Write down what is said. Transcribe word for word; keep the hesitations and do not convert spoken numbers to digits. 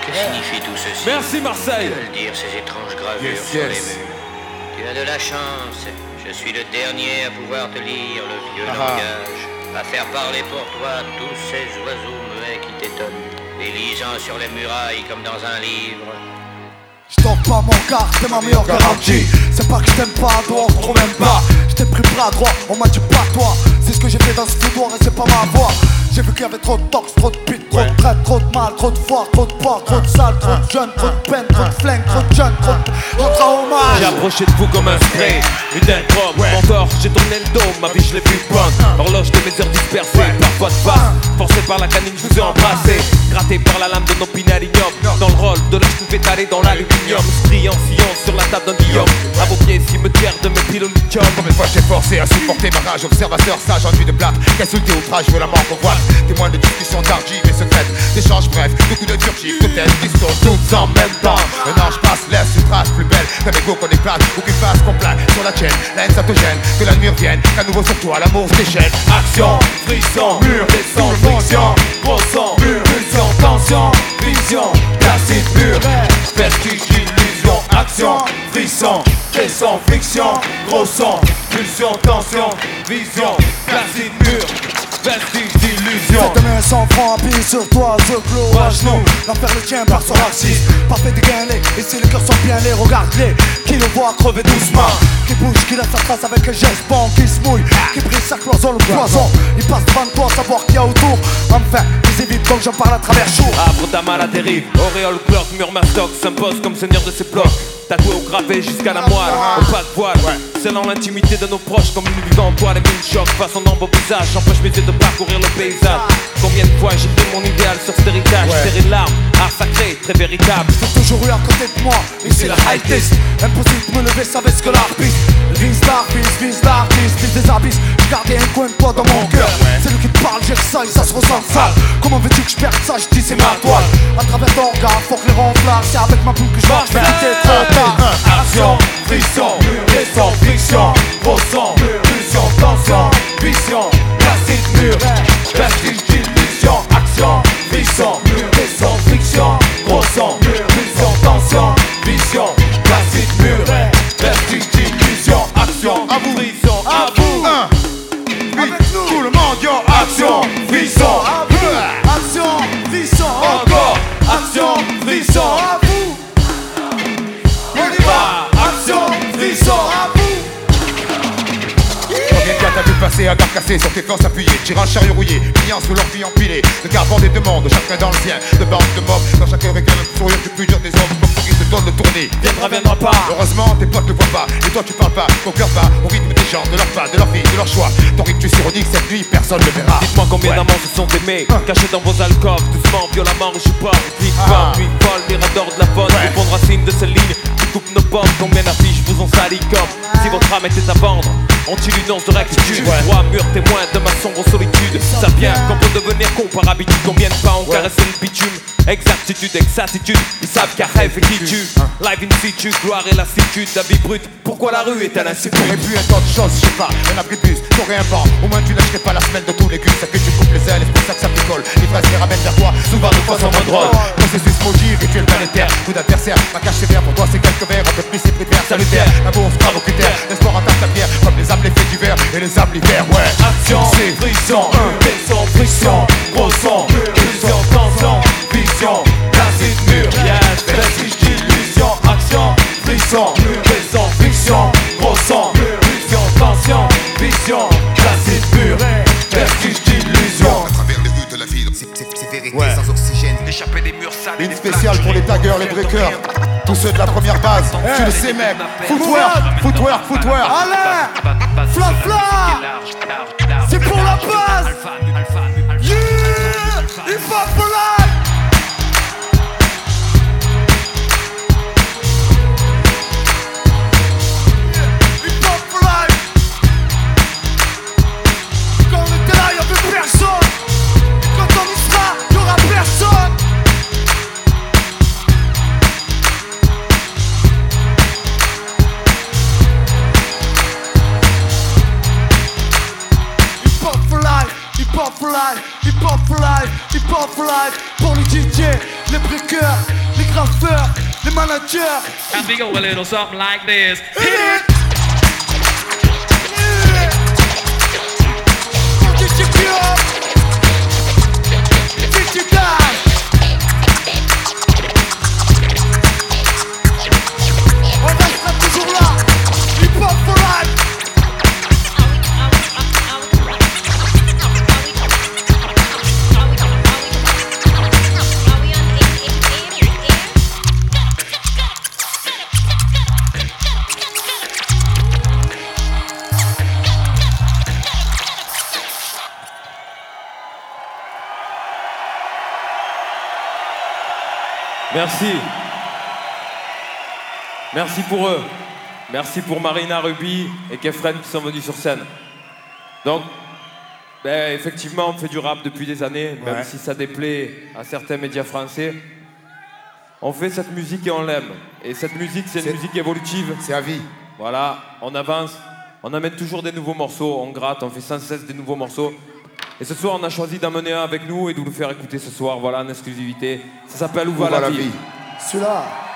Que signifie tout ceci? Merci Marseille. Que veulent dire ces étranges gravures Yes, sur yes. les murs? Tu as de la chance. Je suis le dernier à pouvoir te lire le vieux Ah. langage, à faire parler pour toi tous ces oiseaux muets qui t'étonnent, les lisant sur les murailles comme dans un livre. J't'offre pas mon quart, t'es ma meilleure garantie. C'est pas que je t'aime pas, donc trop même pas. J't'ai pris bras droit, on m'a dit pas toi. C'est ce que j'ai fait dans ce foutoir et c'est pas ma voix. J'ai vu qu'il y avait trop de tox, trop de pute, trop de traite, trop de mal, trop de foire, trop de porc, trop de sale, trop de jeunes, trop de peine, trop de flingue, trop de jeunes, trop de... Rentre à hommage. J'ai approché de vous comme un spray, une drogue, mon corps, j'ai tourné le dos, ma vie je l'ai vu prendre. Horloge de mes heures dispersées, parfois de face, forcé par la canine, je vous ai embrassé. Gratté par la lame de nos pinards ignobles, dans le rôle de l'âge tout étalé dans l'aluminium. Striant, sillon sur la table d'un guillaume, à vos pieds, cimetière de mes piles au lithium. Combien de fois j'ai forcé à supporter ma rage, observateur sage enduit de plate, qu'insulté outrage, je veux la mort qu'on voit. Témoin de discussions tardives et secrètes, d'échanges brefs, de coups de turgif, de têtes qui sont toutes en même temps. Un ange passe, laisse une trace plus belle qu'un égo qu'on éclate ou qu'une face qu'on plaque sur la chaîne. La haine ça te gêne, que la nuit revienne, qu'à nouveau sur toi l'amour se déchaîne. Action, frisson, mur, descend, friction, gros sang, mur, pulsion, tension, vision, classique, mur, vertige, illusion, action, frisson, descend, friction, gros sang, pulsion, tension, vision, classique, mur, vestige d'illusion. Cette main sans francs appuyés sur toi, The Glow, à genoux. L'enfer le tien par son racisme. Parfait dégainlé, et si les cœurs sont bien les regarde-les. Qui le voit crever doucement, qui bouge, qui laisse sa trace avec un geste bon, qui se mouille, qui brise sa cloison, le poison. Il passe devant toi, savoir qu'il y a autour. Enfin, ils évitent donc j'en parle à travers jour. Arbre d'Amara dérive, auréole cloque, murmastoc s'impose comme seigneur de ses blocs. Tatoué au gravé jusqu'à la moelle, au pas de voile, scellant l'intimité de nos proches comme nous vivons en toile et mille chocs. Façon dans vos visages, j'empêche mes yeux de parcourir le paysage. Combien de fois j'ai fait mon idéal sur cet héritage, serré l'arme, art sacré, très véritable. J'ai toujours eu à côté de moi, ici le high test. Impossible de me lever, savez ce que l'artiste. Vise l'artiste, vise l'artiste, vise des abysses. J'ai gardé un coin de toi dans mon cœur. C'est lui qui te parle, j'ai le ça et ça se ressent sale. Comment veux-tu que je perde ça, je dis c'est ma toile. À travers ton regard, faut que les ronflards, c'est avec ma boule que je marche, mais t'es trop tard. Action, frisson, descend, friction, gros sang, pulsion, tension, vision, classique, mur, vestige d'illusion, action, frisson, descend, friction, gros sang, pulsion, tension, vision, classique, mur, vestige d'illusion, action, à vous, frisson, à vous, un, tout le monde, yo, action, frisson, Action, frisson, encore, action, frisson, à vous. On y va, action, frisson, à vous. combien de gars t'as vu passer à garde cassée sur tes flancs appuyés, tirant le chariot rouillé, pliant sous leur vie empilée, de carbone des demandes, chacun dans le sien, de bandes de mobs, dans chaque réclame un sourire du plus dur des hommes, comme qui te donne de tourner. Viendra, viendra pas. Heureusement, tes potes ne voient pas, et toi tu parles pas, ton cœur bat au rythme des gens, de leur pas, de leur vie, de leur choix. Ton rictus ironique cette nuit, personne ne verra. Dites-moi combien d'amants se sont aimés, cachés dans vos alcôves, doucement, violemment, je pas. Nuit Ah. folle, nuit folle, mirador de la faune, Ouais. les fonds de racines de ces lignes qui coupent nos pommes. Combien d'affiches vous ont sali comme si votre âme était à vendre. Ont-ils une once de rectitude, droit, mur, témoin de ma sombre solitude. Ça vient qu'on peut devenir con par habitude. Combien de pas ont caressé le bitume. Exactitude, exactitude, ils savent qu'à rêve et qui tue. Live in situ, gloire et lassitude, la vie brute. Pourquoi la rue est-elle insipide? T'aurais pu un tas de choses, je sais pas, un abribus, t'aurais un vent. Au moins tu lâcherais pas la semelle de tous les gus. C'est que tu coupes les ailes, c'est pour ça que ça picole. L'ivresse les ramène vers toi, souvent de façon moins drôle. Processus maudit, rituel planétaire, coup d'adversaire. Ma cache sévère, pour toi c'est quelques verres, un peu plus c'est pris de verre salutaire. L'amour se brave au critère, l'espoir attaque la pierre. Comme les âmes les faits d'hiver et les âmes l'hiver, ouais. Action, c'est frisson, descend, friction, gros son, pulsion, tension, vision, classique, mur, vestige d'illusion, action, frisson, descend, friction, gros son, pulsion, tension, vision, classique, mur, vestige d'illusion. À travers les rues de la ville, c'est c'est- c'est vérité Ouais. sans oxygène. Échapper des murs sales. Une spéciale pour les taggers, les breakers, tous ceux de la première base. Tu le sais mec, footwork, footwork, footwork. Allez, fla fla. C'est pour la base. Yeah, il faut pour la. Il faut pour la. Quand on était là, y'avait personne. Quand on y sera, y'aura personne. Hip hop for life, hip hop for life, hip hop for life, hip hop for life. Pour les D J, les breakers, les graffeurs, les managers. And we go a little something like this. Hit it! D J Club, D J Daz. On restera toujours là. Hip Hop for life. Merci. Merci pour eux. Merci pour Marina, Ruby et Kefren qui sont venus sur scène. Donc, ben, effectivement, on fait du rap depuis des années, même Ouais. si ça déplaît à certains médias français. On fait cette musique et on l'aime. Et cette musique, c'est une C'est- musique évolutive. C'est à vie. Voilà, on avance, on amène toujours des nouveaux morceaux, on gratte, on fait sans cesse des nouveaux morceaux. Et ce soir, on a choisi d'amener un avec nous et de vous le faire écouter ce soir, voilà, en exclusivité. Ça s'appelle Où va la vie. Celui-là.